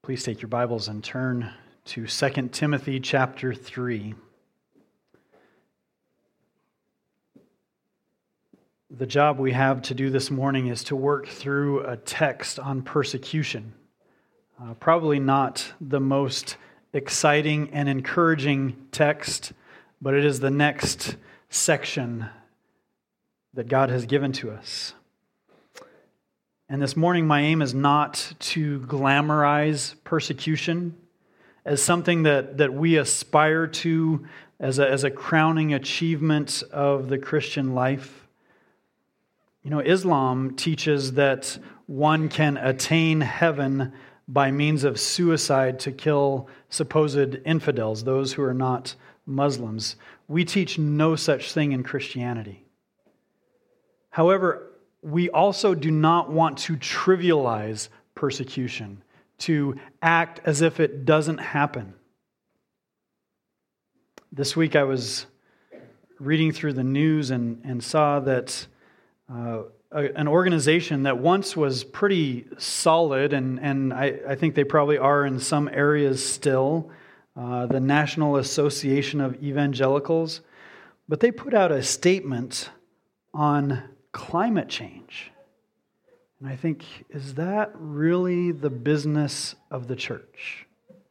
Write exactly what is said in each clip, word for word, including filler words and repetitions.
Please take your Bibles and turn to Second Timothy chapter three. The job we have to do this morning is to work through a text on persecution. Uh, probably not the most exciting and encouraging text, but it is the next section that God has given to us. And this morning, my aim is not to glamorize persecution as something that, that we aspire to as a, as a crowning achievement of the Christian life. You know, Islam teaches that one can attain heaven by means of suicide to kill supposed infidels, those who are not Muslims. We teach no such thing in Christianity. However, we also do not want to trivialize persecution, to act as if it doesn't happen. This week I was reading through the news and, and saw that uh, a, an organization that once was pretty solid, and, and I, I think they probably are in some areas still, uh, the National Association of Evangelicals, but they put out a statement on climate change. And I think, is that really the business of the church?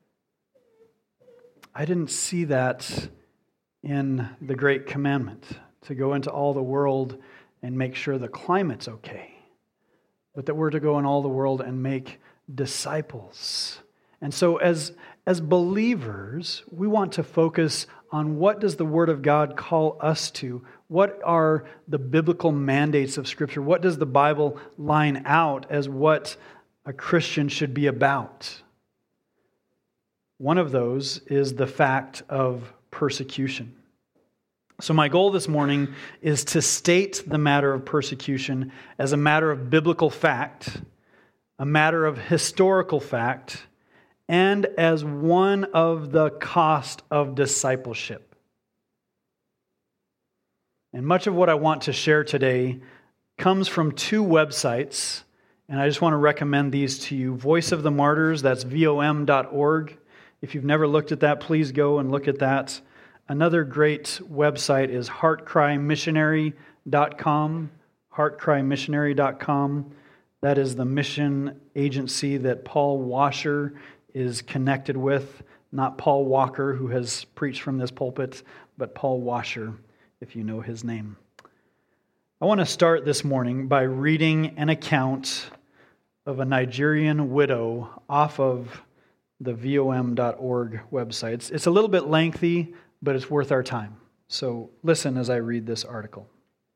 I didn't see that in the Great Commandment, to go into all the world and make sure the climate's okay, but that we're to go in all the world and make disciples. And so as, as believers, we want to focus on what does the Word of God call us to? What are the biblical mandates of Scripture? What does the Bible line out as what a Christian should be about? One of those is the fact of persecution. So my goal this morning is to state the matter of persecution as a matter of biblical fact, a matter of historical fact, and as one of the cost of discipleship. And much of what I want to share today comes from two websites, and I just want to recommend these to you. Voice of the Martyrs, that's V O M dot org. If you've never looked at that, please go and look at that. Another great website is heart cry missionary dot com, heart cry missionary dot com. That is the mission agency that Paul Washer is connected with, not Paul Walker, who has preached from this pulpit, but Paul Washer, if you know his name. I want to start this morning by reading an account of a Nigerian widow off of the V O M dot org website. It's, it's a little bit lengthy, but it's worth our time. So listen as I read this article.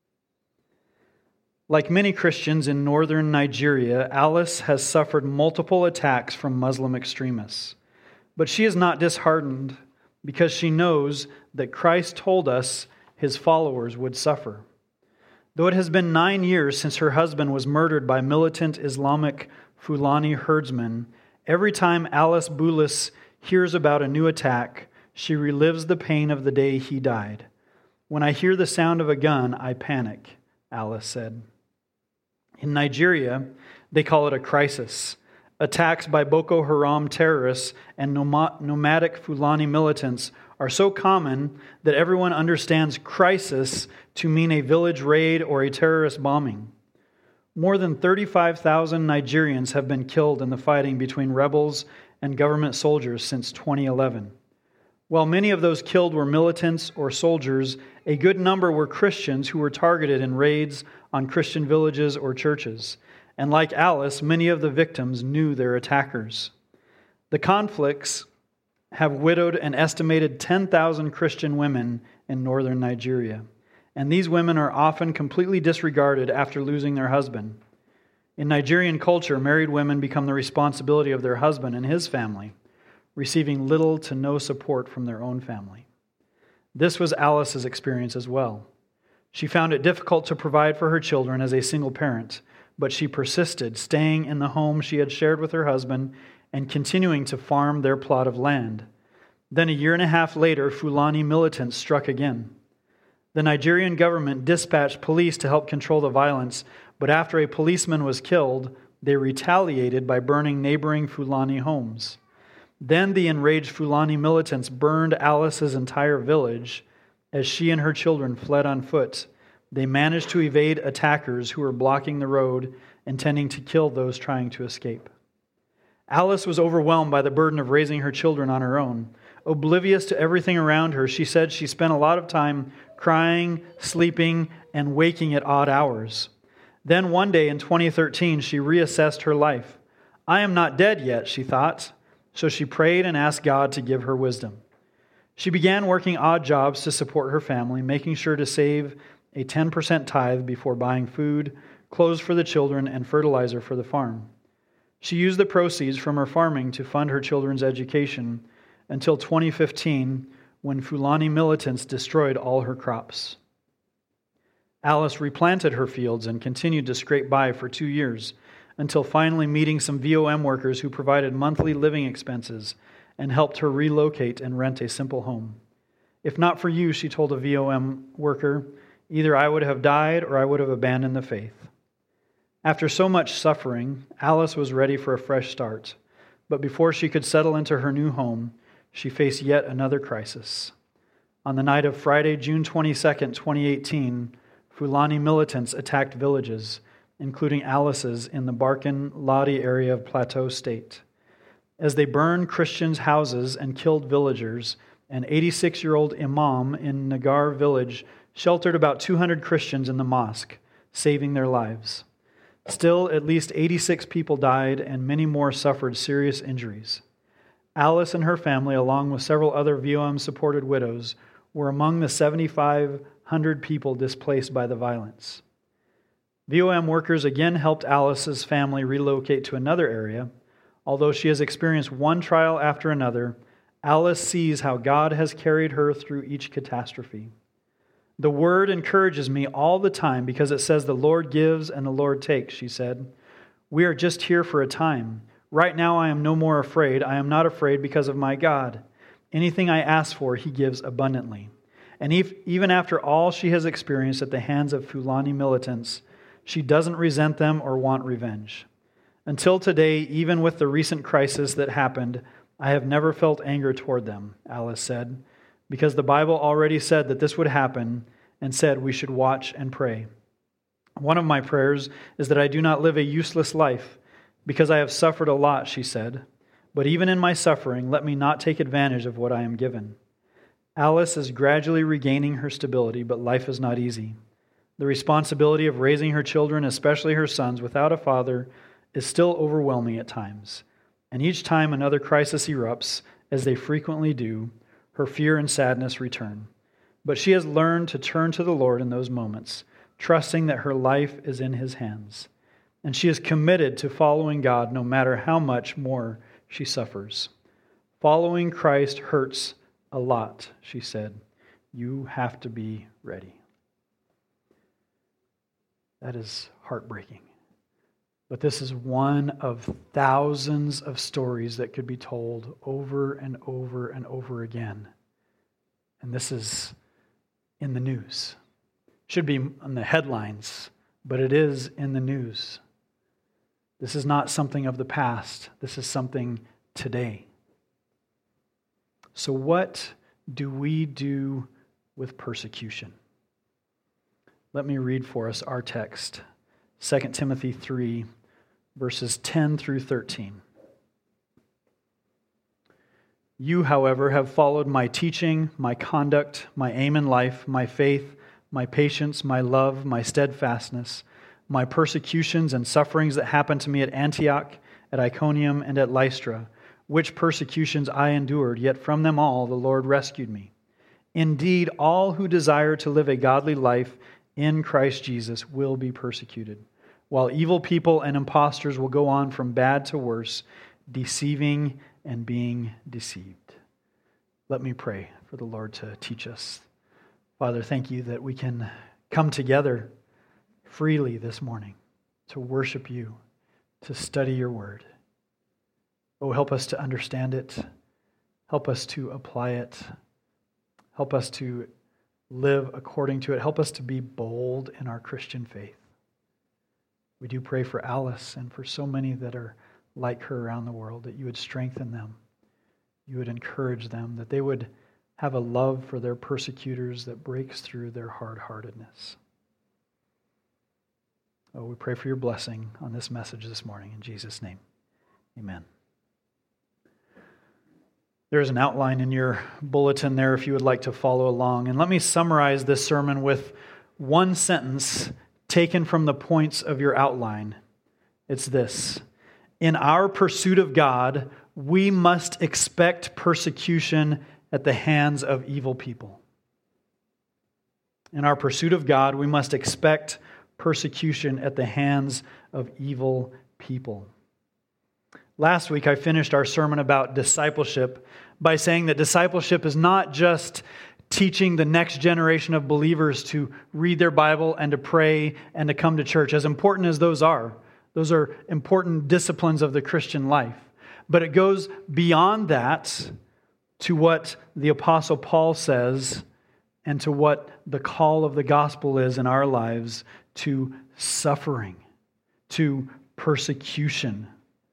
Like many Christians in northern Nigeria, Alice has suffered multiple attacks from Muslim extremists. But she is not disheartened because she knows that Christ told us His followers would suffer. Though it has been nine years since her husband was murdered by militant Islamic Fulani herdsmen, every time Alice Boulis hears about a new attack, she relives the pain of the day he died. When I hear the sound of a gun, I panic, Alice said. In Nigeria, they call it a crisis. Attacks by Boko Haram terrorists and nomadic Fulani militants are so common that everyone understands crisis to mean a village raid or a terrorist bombing. More than thirty-five thousand Nigerians have been killed in the fighting between rebels and government soldiers since twenty eleven. While many of those killed were militants or soldiers, a good number were Christians who were targeted in raids on Christian villages or churches. And like Alice, many of the victims knew their attackers. The conflicts have widowed an estimated ten thousand Christian women in northern Nigeria. And these women are often completely disregarded after losing their husband. In Nigerian culture, married women become the responsibility of their husband and his family, receiving little to no support from their own family. This was Alice's experience as well. She found it difficult to provide for her children as a single parent, but she persisted, staying in the home she had shared with her husband and continuing to farm their plot of land. Then a year and a half later, Fulani militants struck again. The Nigerian government dispatched police to help control the violence, but after a policeman was killed, they retaliated by burning neighboring Fulani homes. Then the enraged Fulani militants burned Alice's entire village as she and her children fled on foot. They managed to evade attackers who were blocking the road, intending to kill those trying to escape. Alice was overwhelmed by the burden of raising her children on her own. Oblivious to everything around her, she said she spent a lot of time crying, sleeping, and waking at odd hours. Then one day in twenty thirteen, she reassessed her life. I am not dead yet, she thought, so she prayed and asked God to give her wisdom. She began working odd jobs to support her family, making sure to save a ten percent tithe before buying food, clothes for the children, and fertilizer for the farm. She used the proceeds from her farming to fund her children's education until twenty fifteen, when Fulani militants destroyed all her crops. Alice replanted her fields and continued to scrape by for two years, until finally meeting some V O M workers who provided monthly living expenses and helped her relocate and rent a simple home. If not for you, she told a V O M worker, either I would have died or I would have abandoned the faith. After so much suffering, Alice was ready for a fresh start. But before she could settle into her new home, she faced yet another crisis. On the night of Friday, June twenty-second, twenty eighteen, Fulani militants attacked villages, including Alice's in the Barkin Ladi area of Plateau State. As they burned Christians' houses and killed villagers, an eighty-six-year-old imam in Nagar village sheltered about two hundred Christians in the mosque, saving their lives. Still, at least eighty-six people died and many more suffered serious injuries. Alice and her family, along with several other V O M-supported widows, were among the seventy-five hundred people displaced by the violence. V O M workers again helped Alice's family relocate to another area. Although she has experienced one trial after another, Alice sees how God has carried her through each catastrophe. The word encourages me all the time because it says the Lord gives and the Lord takes, she said. We are just here for a time. Right now I am no more afraid. I am not afraid because of my God. Anything I ask for, He gives abundantly. And if, even after all she has experienced at the hands of Fulani militants, she doesn't resent them or want revenge. Until today, even with the recent crisis that happened, I have never felt anger toward them, Alice said, because the Bible already said that this would happen and said we should watch and pray. One of my prayers is that I do not live a useless life, because I have suffered a lot, she said. But even in my suffering, let me not take advantage of what I am given. Alice is gradually regaining her stability, but life is not easy. The responsibility of raising her children, especially her sons, without a father, is still overwhelming at times. And each time another crisis erupts, as they frequently do, her fear and sadness return. But she has learned to turn to the Lord in those moments, trusting that her life is in His hands. And she is committed to following God no matter how much more she suffers. Following Christ hurts a lot, she said. You have to be ready. That is heartbreaking. But this is one of thousands of stories that could be told over and over and over again. And this is in the news. It should be on the headlines, but it is in the news. This is not something of the past. This is something today. So what do we do with persecution? Let me read for us our text, Second Timothy three, verses ten through thirteen. You, however, have followed my teaching, my conduct, my aim in life, my faith, my patience, my love, my steadfastness, my persecutions and sufferings that happened to me at Antioch, at Iconium, and at Lystra, which persecutions I endured, yet from them all the Lord rescued me. Indeed, all who desire to live a godly life in Christ Jesus will be persecuted, while evil people and impostors will go on from bad to worse, deceiving and being deceived. Let me pray for the Lord to teach us. Father, thank you that we can come together freely this morning to worship you, to study your word. Oh, help us to understand it. Help us to apply it. Help us to live according to it. Help us to be bold in our Christian faith. We do pray for Alice and for so many that are like her around the world, that you would strengthen them, you would encourage them, that they would have a love for their persecutors that breaks through their hard-heartedness. Oh, we pray for your blessing on this message this morning. In Jesus' name, amen. There's an outline in your bulletin there if you would like to follow along. And let me summarize this sermon with one sentence taken from the points of your outline. It's this: in our pursuit of God, we must expect persecution at the hands of evil people. In our pursuit of God, we must expect persecution at the hands of evil people. Last week, I finished our sermon about discipleship by saying that discipleship is not just teaching the next generation of believers to read their Bible and to pray and to come to church. As important as those are, those are important disciplines of the Christian life. But it goes beyond that to what the Apostle Paul says and to what the call of the gospel is in our lives, to suffering, to persecution.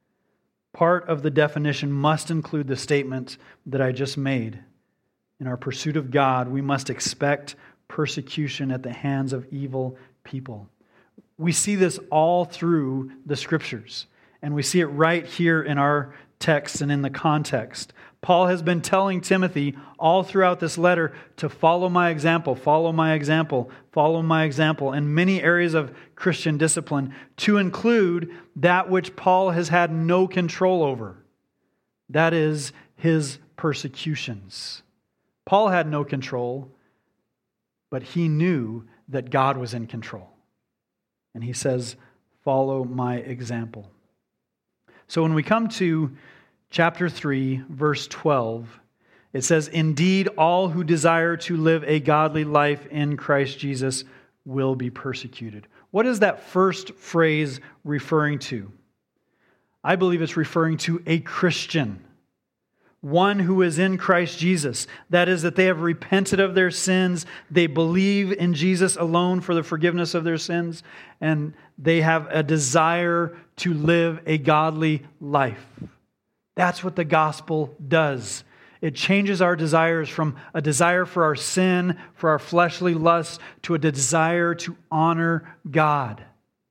Part of the definition must include the statement that I just made. In our pursuit of God, we must expect persecution at the hands of evil people. We see this all through the Scriptures, and we see it right here in our text and in the context. Paul has been telling Timothy all throughout this letter to follow my example, follow my example, follow my example in many areas of Christian discipline, to include that which Paul has had no control over. That is his persecutions. Paul had no control, but he knew that God was in control. And he says, follow my example. So when we come to chapter three, verse twelve, it says, indeed, all who desire to live a godly life in Christ Jesus will be persecuted. What is that first phrase referring to? I believe it's referring to a Christian, one who is in Christ Jesus. That is, that they have repented of their sins, they believe in Jesus alone for the forgiveness of their sins, and they have a desire to live a godly life. That's what the gospel does. It changes our desires from a desire for our sin, for our fleshly lusts, to a desire to honor God.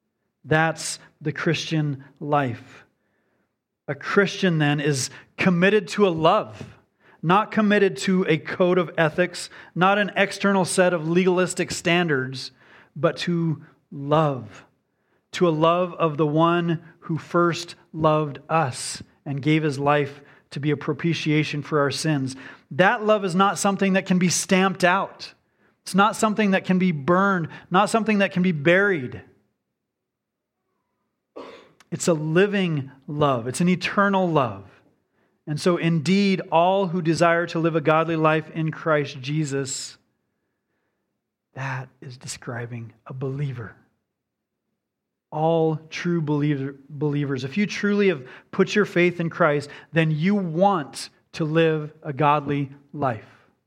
That's the Christian life. A Christian, then, is committed to a love, not committed to a code of ethics, not an external set of legalistic standards, but to love, to a love of the one who first loved us and gave his life to be a propitiation for our sins. That love is not something that can be stamped out. It's not something that can be burned, not something that can be buried. It's a living love. It's an eternal love. And so indeed, all who desire to live a godly life in Christ Jesus, that is describing a believer. All true believer, believers, if you truly have put your faith in Christ, then you want to live a godly life.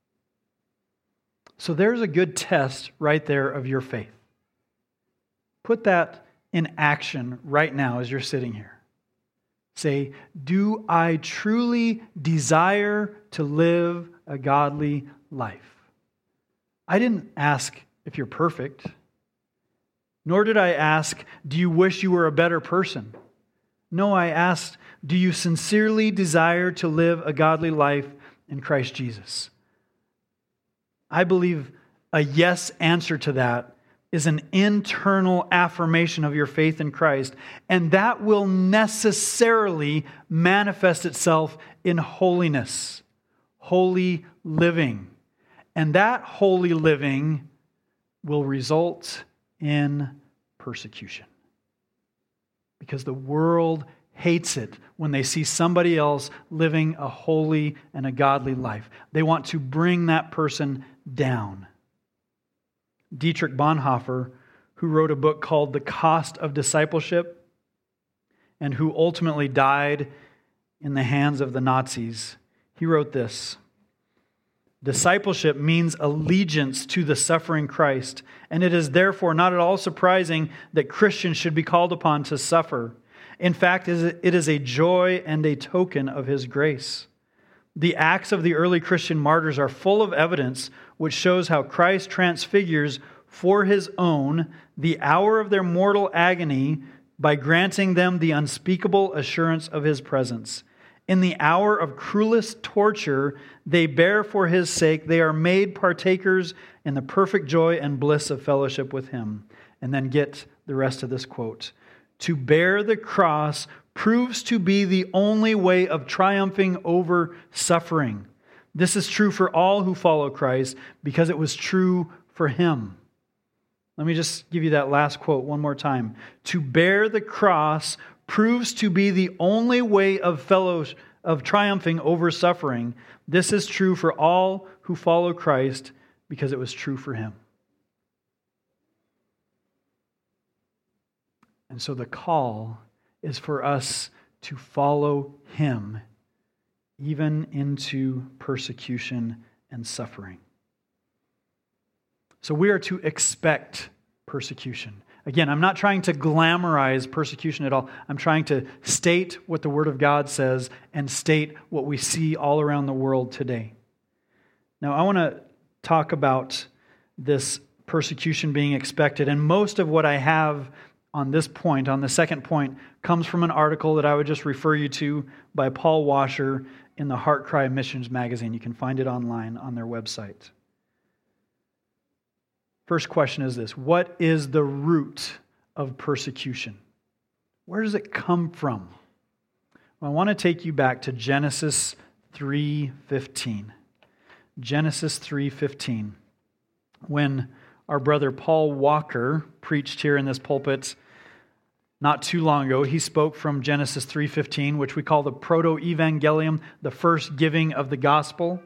So there's a good test right there of your faith. Put that in action right now as you're sitting here. Say, do I truly desire to live a godly life? I didn't ask if you're perfect, nor did I ask, do you wish you were a better person? No, I asked, do you sincerely desire to live a godly life in Christ Jesus? I believe a yes answer to that is an internal affirmation of your faith in Christ, and that will necessarily manifest itself in holiness, holy living. And that holy living will result in persecution. Because the world hates it when they see somebody else living a holy and a godly life. They want to bring that person down. Dietrich Bonhoeffer, who wrote a book called The Cost of Discipleship, and who ultimately died in the hands of the Nazis, he wrote this: Discipleship means allegiance to the suffering Christ, and it is therefore not at all surprising that Christians should be called upon to suffer. In fact, it is a joy and a token of His grace. The acts of the early Christian martyrs are full of evidence which shows how Christ transfigures for His own the hour of their mortal agony by granting them the unspeakable assurance of His presence. In the hour of cruelest torture, they bear for His sake, they are made partakers in the perfect joy and bliss of fellowship with Him. And then get the rest of this quote. To bear the cross proves to be the only way of triumphing over suffering. This is true for all who follow Christ because it was true for Him. Let me just give you that last quote one more time. To bear the cross proves to be the only way of fellow, of triumphing over suffering. This is true for all who follow Christ because it was true for Him. And so the call is for us to follow Him even into persecution and suffering. So we are to expect persecution. Again, I'm not trying to glamorize persecution at all. I'm trying to state what the Word of God says and state what we see all around the world today. Now, I want to talk about this persecution being expected, and most of what I have on this point, on the second point, comes from an article that I would just refer you to by Paul Washer in the Heart Cry Missions magazine. You can find it online on their website. First question is this: what is the root of persecution? Where does it come from? Well, I want to take you back to Genesis three fifteen. Genesis three fifteen. When our brother Paul Walker preached here in this pulpit not too long ago, he spoke from Genesis three fifteen, which we call the Proto-Evangelium, the first giving of the gospel.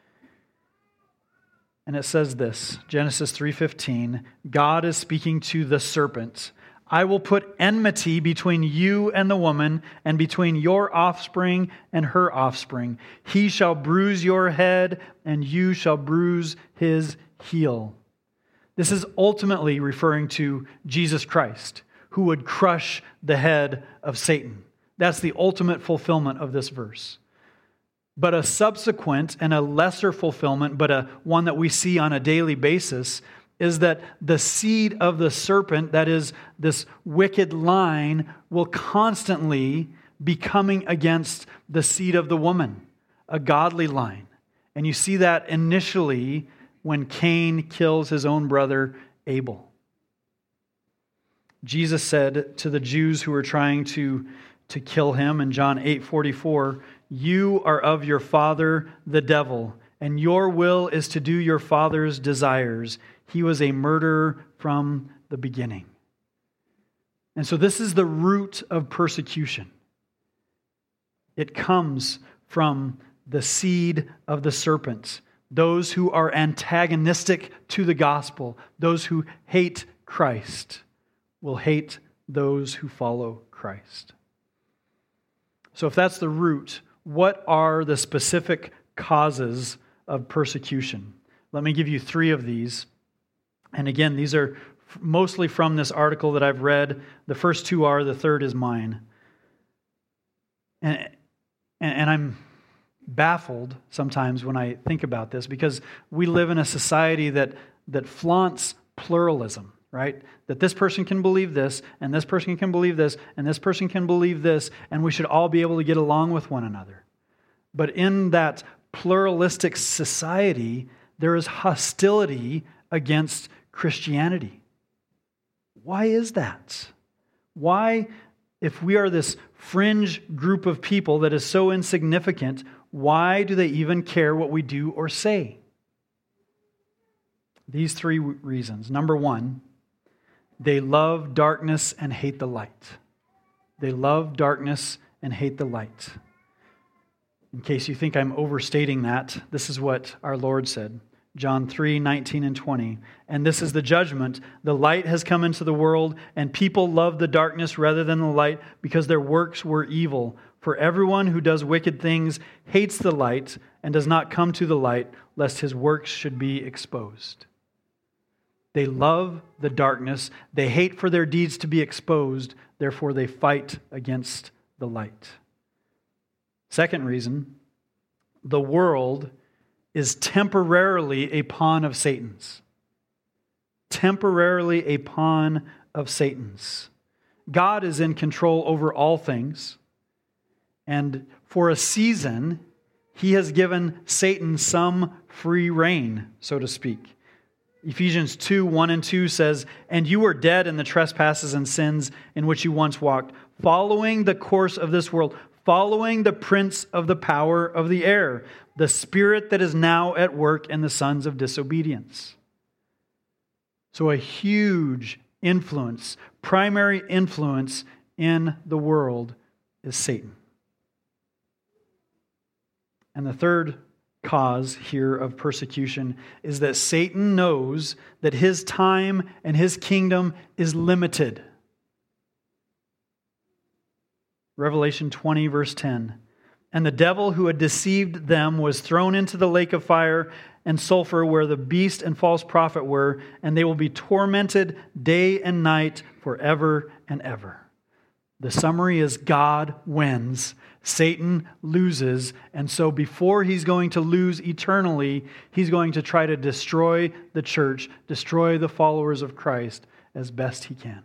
And it says this, Genesis three fifteen, God is speaking to the serpent. I will put enmity between you and the woman, and between your offspring and her offspring. He shall bruise your head, and you shall bruise his heel. This is ultimately referring to Jesus Christ, who would crush the head of Satan. That's the ultimate fulfillment of this verse. But a subsequent and a lesser fulfillment, but a one that we see on a daily basis, is that the seed of the serpent, that is this wicked line, will constantly be coming against the seed of the woman, a godly line. And you see that initially when Cain kills his own brother Abel. Jesus said to the Jews who were trying to, to kill him in John eight forty-four, you are of your father, the devil, and your will is to do your father's desires. He was a murderer from the beginning. And so this is the root of persecution. It comes from the seed of the serpent, those who are antagonistic to the gospel, those who hate Christ, will hate those who follow Christ. So if that's the root, what are the specific causes of persecution? Let me give you three of these. And again, these are mostly from this article that I've read. The first two are, the third is mine. And, and I'm baffled sometimes when I think about this, because we live in a society that, that flaunts pluralism, right? That this person can believe this, and this person can believe this, and this person can believe this, and we should all be able to get along with one another. But in that pluralistic society, there is hostility against Christianity. Why is that? Why, if we are this fringe group of people that is so insignificant, why do they even care what we do or say? These three reasons. Number one, they love darkness and hate the light. They love darkness and hate the light. In case you think I'm overstating that, this is what our Lord said. John three, nineteen and twenty. And this is the judgment. The light has come into the world, and people love the darkness rather than the light because their works were evil. For everyone who does wicked things hates the light and does not come to the light, lest his works should be exposed. They love the darkness. They hate for their deeds to be exposed. Therefore, they fight against the light. Second reason, the world is temporarily a pawn of Satan's. Temporarily a pawn of Satan's. God is in control over all things. And for a season, He has given Satan some free rein, so to speak. Ephesians two, one and two says, "And you were dead in the trespasses and sins in which you once walked, following the course of this world, following the prince of the power of the air, the spirit that is now at work in the sons of disobedience." So a huge influence, primary influence in the world is Satan. And the third cause here of persecution is that Satan knows that his time and his kingdom is limited. Revelation twenty, verse ten. "And the devil who had deceived them was thrown into the lake of fire and sulfur where the beast and false prophet were, and they will be tormented day and night forever and ever." The summary is God wins, Satan loses, and so before he's going to lose eternally, he's going to try to destroy the church, destroy the followers of Christ as best he can.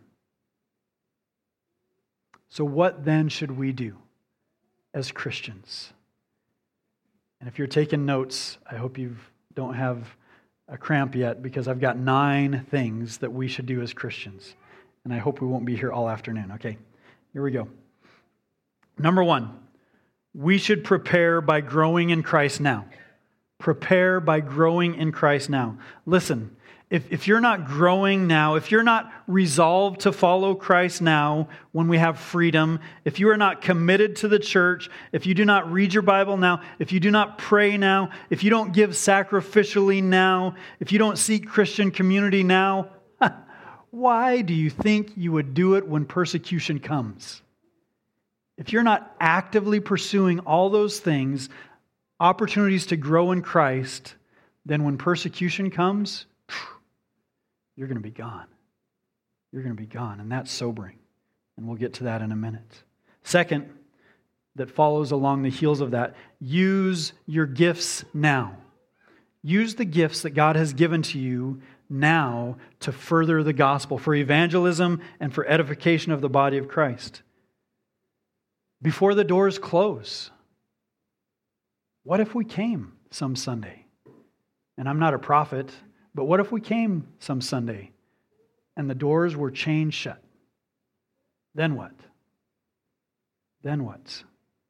So what then should we do as Christians? And if you're taking notes, I hope you don't have a cramp yet, because I've got nine things that we should do as Christians. And I hope we won't be here all afternoon. Okay, here we go. Number one, we should prepare by growing in Christ now. Prepare by growing in Christ now. Listen, if, if you're not growing now, if you're not resolved to follow Christ now when we have freedom, if you are not committed to the church, if you do not read your Bible now, if you do not pray now, if you don't give sacrificially now, if you don't seek Christian community now, why do you think you would do it when persecution comes? If you're not actively pursuing all those things, opportunities to grow in Christ, then when persecution comes, you're going to be gone. You're going to be gone, and that's sobering. And we'll get to that in a minute. Second, that follows along the heels of that, use your gifts now. Use the gifts that God has given to you now to further the gospel, for evangelism and for edification of the body of Christ. Before the doors close, what if we came some Sunday? And I'm not a prophet, but what if we came some Sunday and the doors were chained shut? Then what? Then what?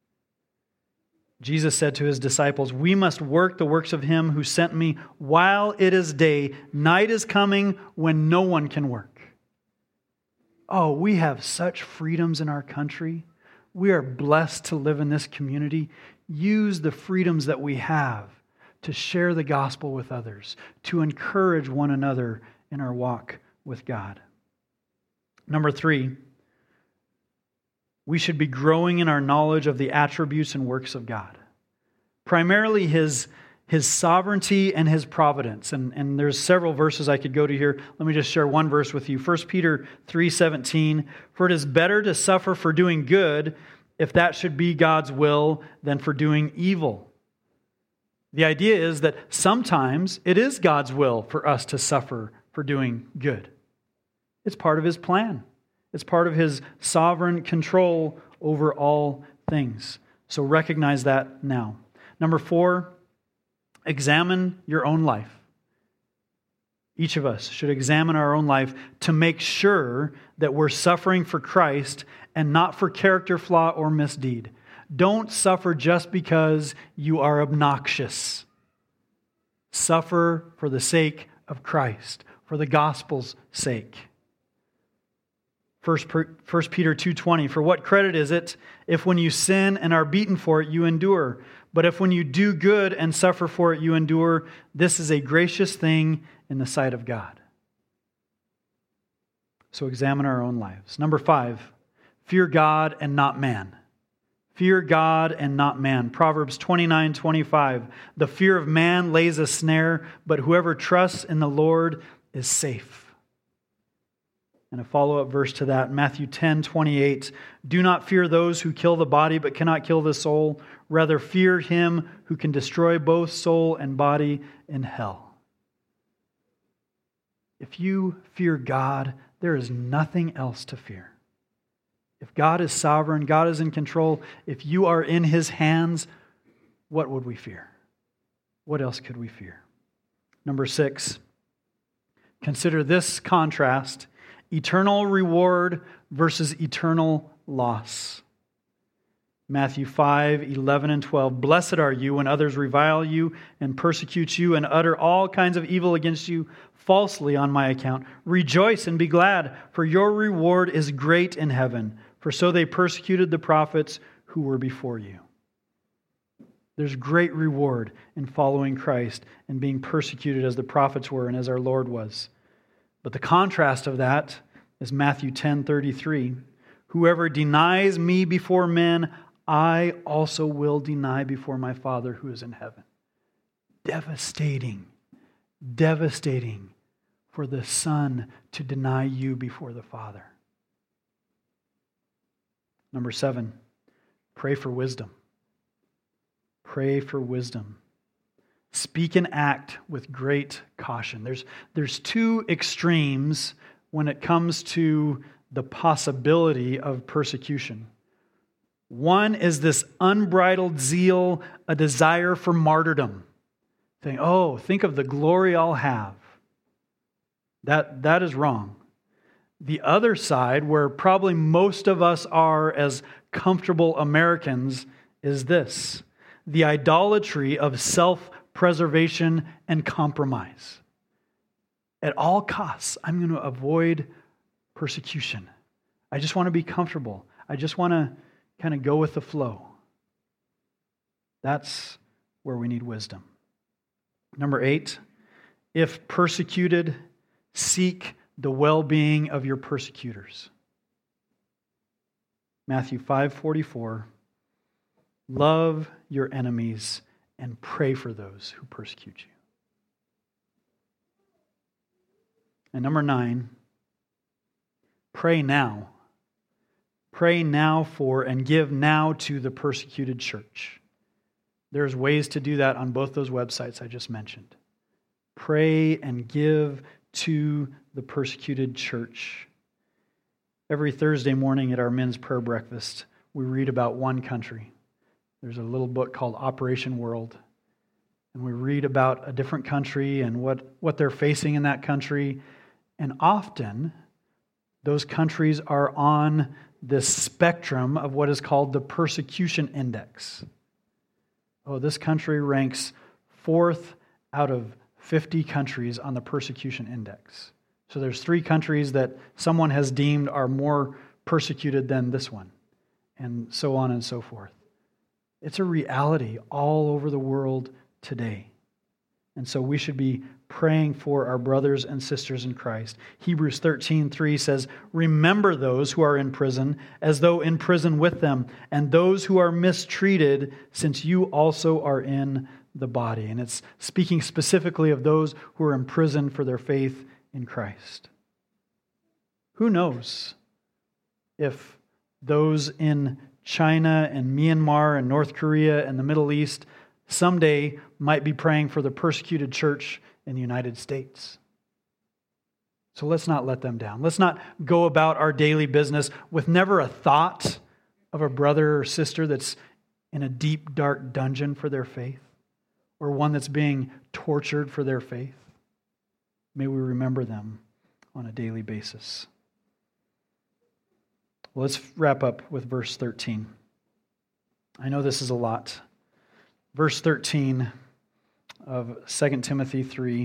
Jesus said to his disciples, "We must work the works of him who sent me while it is day. Night is coming when no one can work." Oh, we have such freedoms in our country. We are blessed to live in this community. Use the freedoms that we have to share the gospel with others, to encourage one another in our walk with God. Number three, we should be growing in our knowledge of the attributes and works of God. Primarily His, His sovereignty and His providence. And, and there's several verses I could go to here. Let me just share one verse with you. First Peter three seventeen, "For it is better to suffer for doing good, if that should be God's will, than for doing evil." The idea is that sometimes it is God's will for us to suffer for doing good. It's part of His plan. It's part of His sovereign control over all things. So recognize that now. Number four, examine your own life. Each of us should examine our own life to make sure that we're suffering for Christ and not for character flaw or misdeed. Don't suffer just because you are obnoxious. Suffer for the sake of Christ, for the gospel's sake. First Peter two twenty, "For what credit is it if when you sin and are beaten for it, you endure? But if when you do good and suffer for it, you endure, this is a gracious thing in the sight of God." So examine our own lives. Number five, fear God and not man. Fear God and not man. Proverbs twenty-nine twenty-five. The fear of man lays a snare, but whoever trusts in the Lord is safe. And a follow-up verse to that, Matthew ten twenty-eight. Do not fear those who kill the body but cannot kill the soul. Rather fear him who can destroy both soul and body in hell. If you fear God, there is nothing else to fear. If God is sovereign, God is in control, if you are in His hands, what would we fear? What else could we fear? Number six, consider this contrast: eternal reward versus eternal loss. Matthew five, eleven and twelve. Blessed are you when others revile you and persecute you and utter all kinds of evil against you falsely on my account. Rejoice and be glad, for your reward is great in heaven. For so they persecuted the prophets who were before you. There's great reward in following Christ and being persecuted as the prophets were and as our Lord was. But the contrast of that is Matthew ten thirty-three. Whoever denies me before men, I also will deny before my Father who is in heaven. Devastating, devastating for the Son to deny you before the Father. Number seven, pray for wisdom. Pray for wisdom. Speak and act with great caution. There's, there's two extremes when it comes to the possibility of persecution. One is this unbridled zeal, a desire for martyrdom. Saying, oh, think of the glory I'll have. That, that is wrong. The other side, where probably most of us are as comfortable Americans, is this: the idolatry of self-preservation and compromise. At all costs, I'm going to avoid persecution. I just want to be comfortable. I just want to kind of go with the flow. That's where we need wisdom. Number eight, if persecuted, seek the well-being of your persecutors. Matthew five forty-four. Love your enemies and pray for those who persecute you. And number nine, pray now. Pray now for and give now to the persecuted church. There's ways to do that on both those websites I just mentioned. Pray and give to the persecuted church. Every Thursday morning at our men's prayer breakfast, we read about one country. There's a little book called Operation World. And we read about a different country and what, what they're facing in that country. And often, those countries are on this spectrum of what is called the persecution index. Oh, this country ranks fourth out of fifty countries on the persecution index. So there's three countries that someone has deemed are more persecuted than this one, and so on and so forth. It's a reality all over the world today. And so we should be praying for our brothers and sisters in Christ. Hebrews thirteen three says, remember those who are in prison as though in prison with them, and those who are mistreated, since you also are in the body. And it's speaking specifically of those who are in prison for their faith in Christ. Who knows if those in China and Myanmar and North Korea and the Middle East someday might be praying for the persecuted church in the United States. So let's not let them down. Let's not go about our daily business with never a thought of a brother or sister that's in a deep, dark dungeon for their faith, or one that's being tortured for their faith. May we remember them on a daily basis. Well, let's wrap up with verse thirteen. I know this is a lot. Verse thirteen of Second Timothy three.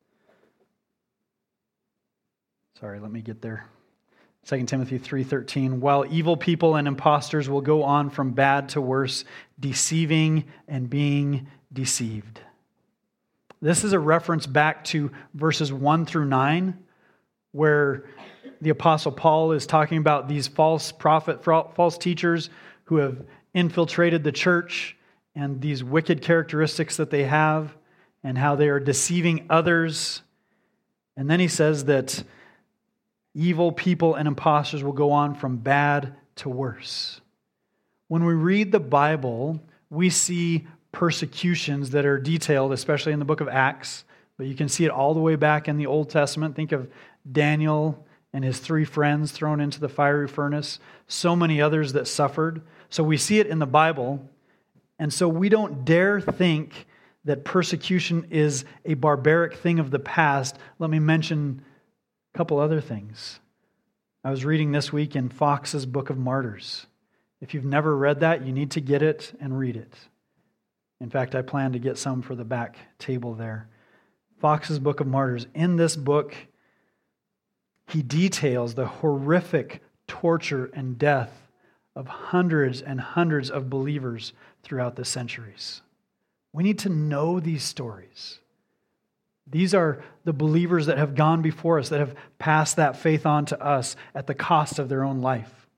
Sorry, let me get there. Second Timothy three thirteen. While evil people and impostors will go on from bad to worse, deceiving and being deceived. This is a reference back to verses one through nine, where the Apostle Paul is talking about these false prophet, false teachers who have infiltrated the church and these wicked characteristics that they have and how they are deceiving others. And then he says that evil people and imposters will go on from bad to worse. When we read the Bible, we see persecutions that are detailed, especially in the book of Acts, but you can see it all the way back in the Old Testament. Think of Daniel and his three friends thrown into the fiery furnace, so many others that suffered. So we see it in the Bible, and so we don't dare think that persecution is a barbaric thing of the past. Let me mention a couple other things. I was reading this week in Fox's Book of Martyrs. If you've never read that, you need to get it and read it. In fact, I plan to get some for the back table there. Fox's Book of Martyrs. In this book, he details the horrific torture and death of hundreds and hundreds of believers throughout the centuries. We need to know these stories. These are the believers that have gone before us, that have passed that faith on to us at the cost of their own life.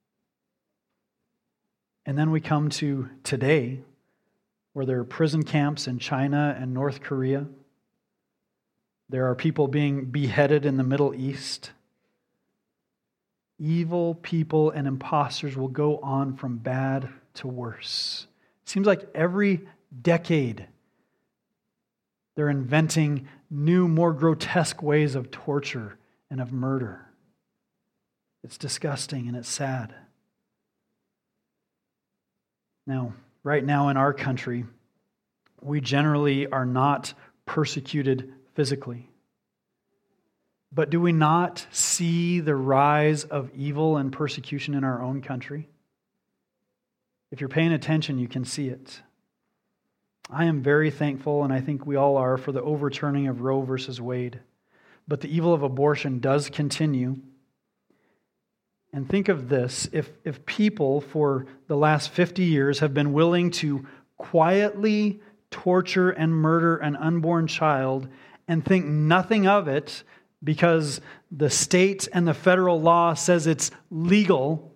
And then we come to today, where there are prison camps in China and North Korea. There are people being beheaded in the Middle East. Evil people and imposters will go on from bad to worse. It seems like every decade they're inventing new, more grotesque ways of torture and of murder. It's disgusting and it's sad. Now, right now in our country, we generally are not persecuted physically. But do we not see the rise of evil and persecution in our own country? If you're paying attention, you can see it. I am very thankful, and I think we all are, for the overturning of Roe versus Wade. But the evil of abortion does continue. And think of this, if, if people for the last fifty years have been willing to quietly torture and murder an unborn child and think nothing of it because the state and the federal law says it's legal,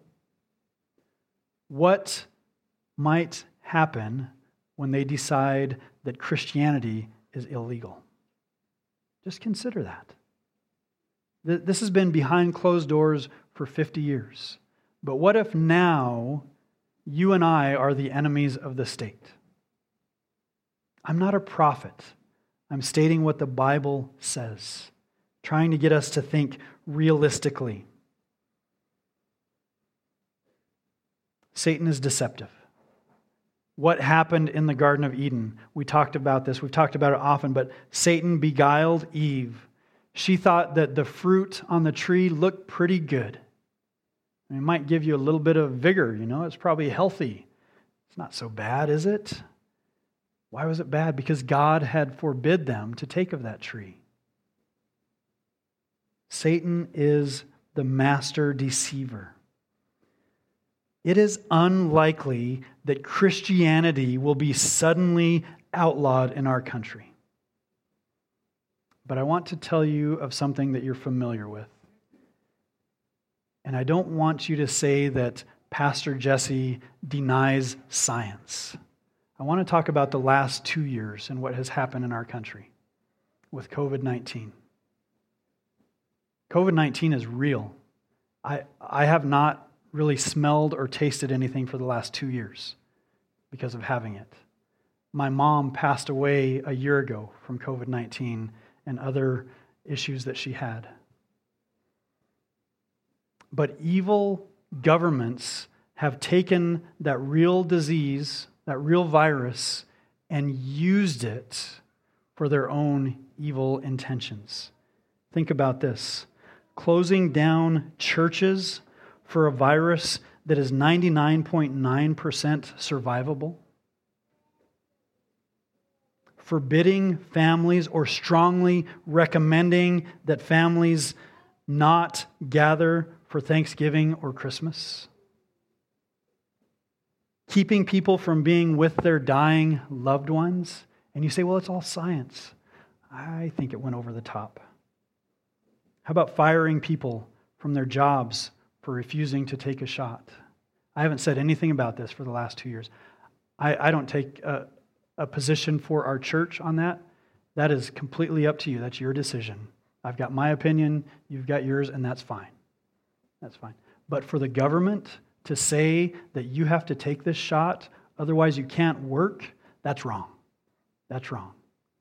what might happen when they decide that Christianity is illegal? Just consider that. This has been behind closed doors for fifty years. But what if now you and I are the enemies of the state? I'm not a prophet. I'm stating what the Bible says, trying to get us to think realistically. Satan is deceptive. What happened in the Garden of Eden? We talked about this. We've talked about it often, but Satan beguiled Eve. She thought that the fruit on the tree looked pretty good. It might give you a little bit of vigor, you know, it's probably healthy. It's not so bad, is it? Why was it bad? Because God had forbid them to take of that tree. Satan is the master deceiver. It is unlikely that Christianity will be suddenly outlawed in our country. But I want to tell you of something that you're familiar with. And I don't want you to say that Pastor Jesse denies science. I want to talk about the last two years and what has happened in our country with covid nineteen. covid nineteen is real. I, I have not really smelled or tasted anything for the last two years because of having it. My mom passed away a year ago from covid nineteen and other issues that she had. But evil governments have taken that real disease, that real virus, and used it for their own evil intentions. Think about this. Closing down churches for a virus that is ninety-nine point nine percent survivable. Forbidding families or strongly recommending that families not gather for Thanksgiving or Christmas. Keeping people from being with their dying loved ones. And you say, well, it's all science. I think it went over the top. How about firing people from their jobs for refusing to take a shot? I haven't said anything about this for the last two years. I, I don't take a, a position for our church on that. That is completely up to you. That's your decision. I've got my opinion, you've got yours, and that's fine. That's fine. But for the government to say that you have to take this shot, otherwise you can't work, that's wrong. That's wrong.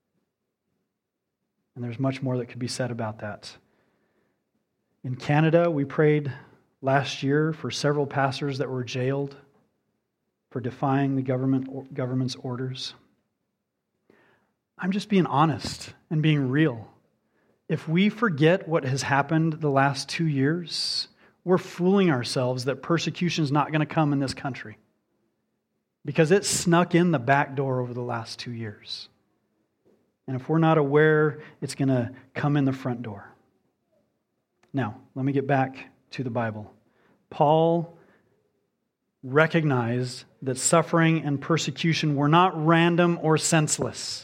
And there's much more that could be said about that. In Canada, we prayed last year for several pastors that were jailed for defying the government government's orders. I'm just being honest and being real. If we forget what has happened the last two years, we're fooling ourselves that persecution is not going to come in this country because it snuck in the back door over the last two years. And if we're not aware, it's going to come in the front door. Now, let me get back to the Bible. Paul recognized that suffering and persecution were not random or senseless.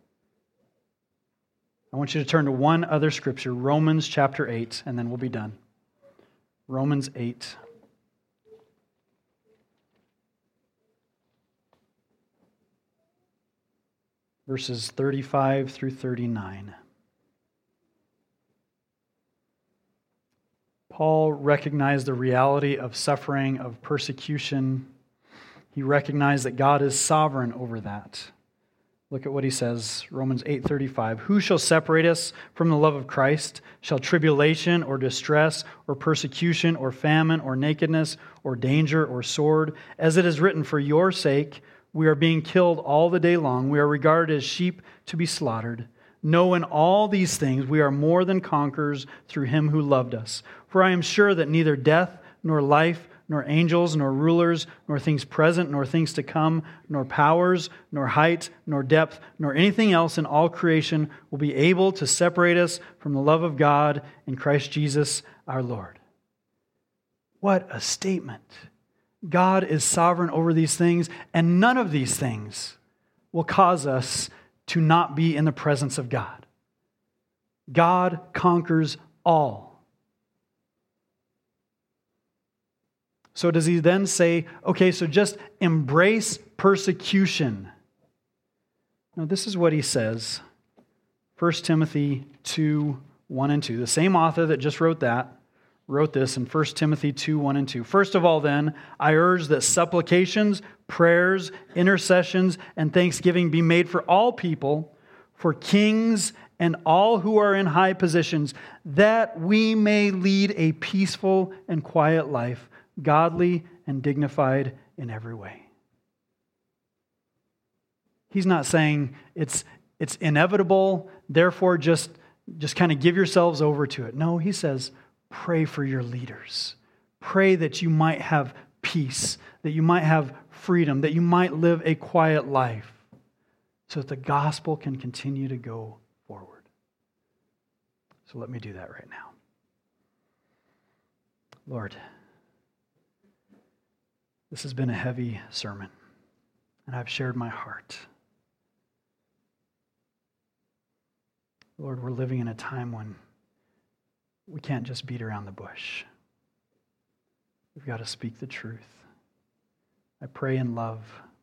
I want you to turn to one other scripture, Romans chapter eight, and then we'll be done. Romans eight. Verses thirty-five through thirty-nine. Paul recognized the reality of suffering, of persecution. He recognized that God is sovereign over that. Look at what he says, Romans eight thirty-five. Who shall separate us from the love of Christ? Shall tribulation or distress or persecution or famine or nakedness or danger or sword? As it is written, for your sake we are being killed all the day long. We are regarded as sheep to be slaughtered. No, in all these things we are more than conquerors through him who loved us. For I am sure that neither death nor life, nor angels, nor rulers, nor things present, nor things to come, nor powers, nor height, nor depth, nor anything else in all creation will be able to separate us from the love of God in Christ Jesus our Lord. What a statement. God is sovereign over these things, and none of these things will cause us to not be in the presence of God. God conquers all. So does he then say, okay, so just embrace persecution? No, this is what he says. First Timothy two, one and two. The same author that just wrote that, wrote this in First Timothy two, one and two. First of all then, I urge that supplications, prayers, intercessions, and thanksgiving be made for all people, for kings and all who are in high positions, that we may lead a peaceful and quiet life, godly and dignified in every way. He's not saying it's it's inevitable, therefore just, just kind of give yourselves over to it. No, he says, pray for your leaders. Pray that you might have peace, that you might have freedom, that you might live a quiet life, so that the gospel can continue to go forward. So let me do that right now. Lord, this has been a heavy sermon, and I've shared my heart. Lord, we're living in a time when we can't just beat around the bush. We've got to speak the truth. I pray in love.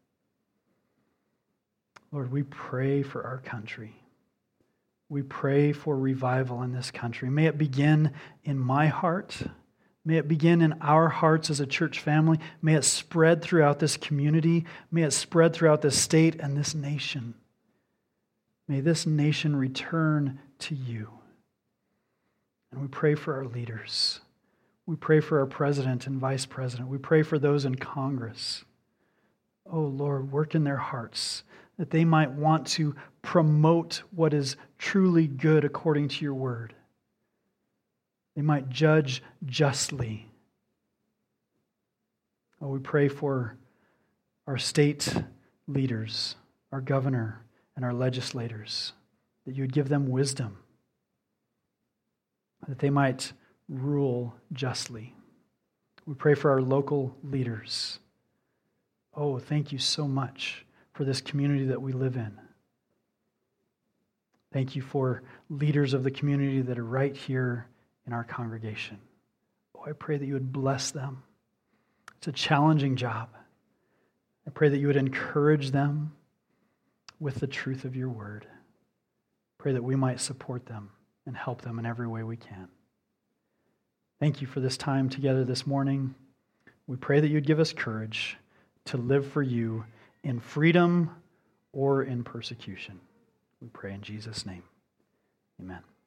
Lord, we pray for our country. We pray for revival in this country. May it begin in my heart. May it begin in our hearts as a church family. May it spread throughout this community. May it spread throughout this state and this nation. May this nation return to you. And we pray for our leaders. We pray for our president and vice president. We pray for those in Congress. Oh, Lord, work in their hearts that they might want to promote what is truly good according to your word. They might judge justly. Oh, we pray for our state leaders, our governor, and our legislators, that you would give them wisdom, that they might rule justly. We pray for our local leaders. Oh, thank you so much for this community that we live in. Thank you for leaders of the community that are right here in our congregation. Oh, I pray that you would bless them, It's a challenging job. I pray that you would encourage them with the truth of your word. Pray that we might support them and help them in every way we can. Thank you for this time together this morning. We pray that you'd give us courage to live for you in freedom or in persecution. We pray in Jesus' name. Amen.